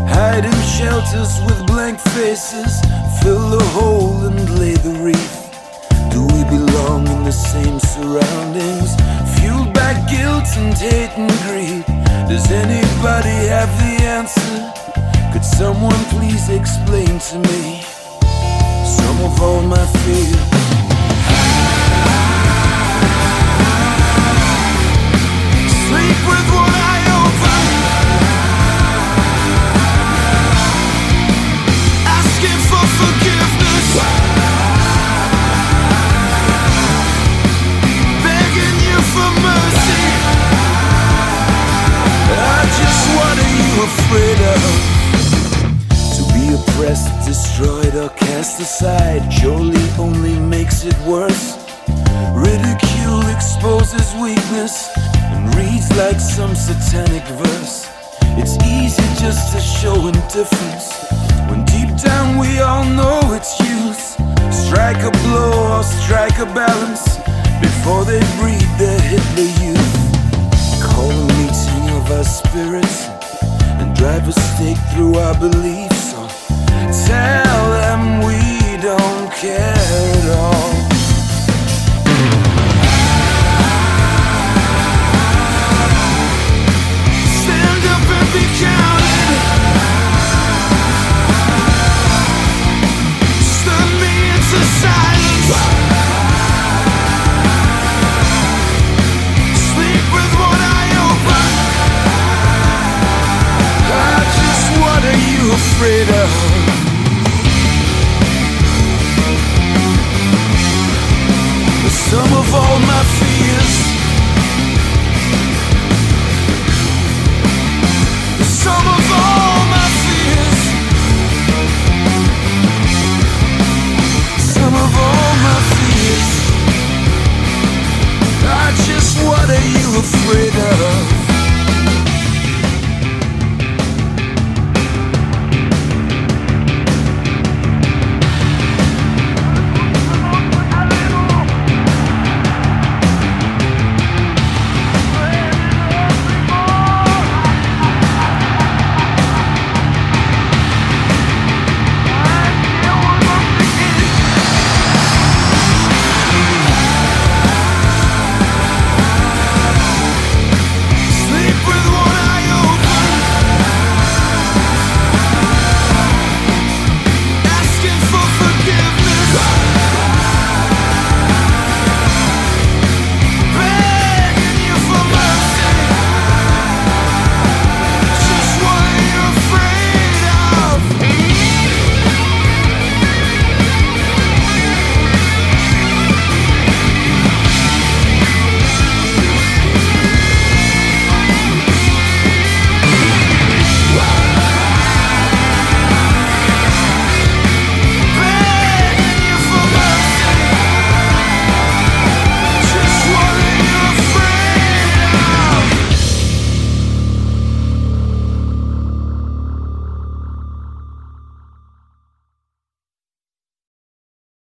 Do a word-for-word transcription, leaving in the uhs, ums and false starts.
hide in shelters with blank faces, fill the hole and lay the wreath. Do we belong in the same surroundings, fueled by guilt and hate and greed? Does anybody have the answer? Could someone please explain to me some of all my fears? Sleep with one eye open, asking for forgiveness, begging you for mercy. I just what are you afraid of? To be oppressed, destroyed or cast aside surely only makes it worse. Ridicule exposes weakness and reads like some satanic verse. It's easy just to show indifference when deep down we all know it's use. Strike a blow or strike a balance before they breed their Hitler youth. Call a meeting of our spirits and drive a stake through our beliefs. So tell